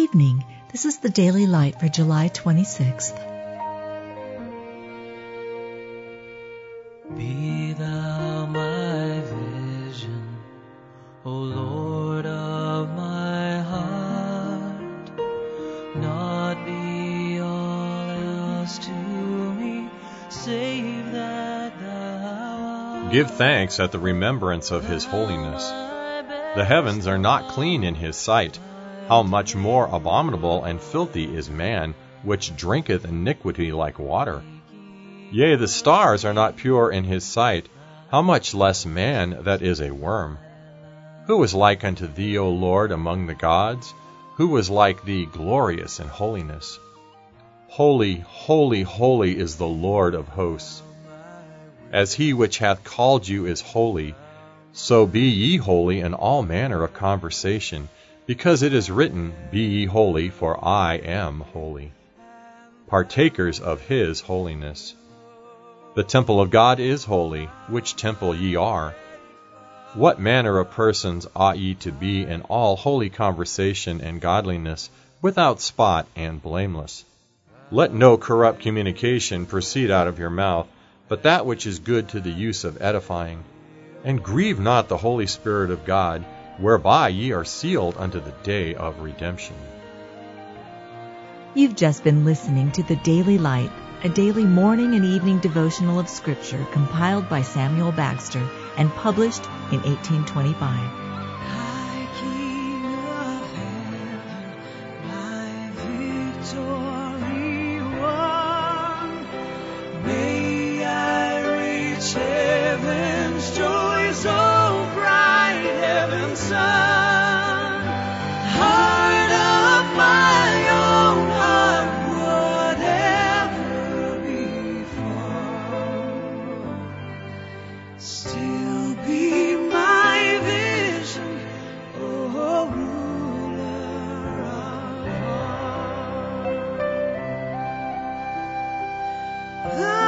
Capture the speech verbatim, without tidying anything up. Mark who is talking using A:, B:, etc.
A: evening. This is the Daily Light for July twenty-sixth.
B: Be thou my vision, O Lord of my heart, not be all else to me, save that thou art.
C: Give thanks at the remembrance of his holiness. The heavens are not clean in his sight. How much more abominable and filthy is man, which drinketh iniquity like water. Yea, the stars are not pure in his sight. How much less man that is a worm. Who is like unto thee, O Lord, among the gods? Who is like thee, glorious in holiness? Holy, holy, holy is the Lord of hosts. As he which hath called you is holy, so be ye holy in all manner of conversation, because it is written, Be ye holy, for I am holy. Partakers of his holiness. The temple of God is holy, which temple ye are. What manner of persons ought ye to be in all holy conversation and godliness, without spot and blameless? Let no corrupt communication proceed out of your mouth, but that which is good to the use of edifying. And grieve not the Holy Spirit of God, whereby ye are sealed unto the day of redemption.
A: You've just been listening to The Daily Light, a daily morning and evening devotional of Scripture compiled by Samuel Baxter and published in eighteen twenty-five.
B: High King of heaven, my victory won. May I reach heaven's joy, so bright heaven's sun. Heart of my own heart, whatever befall, still be my vision, O ruler of all.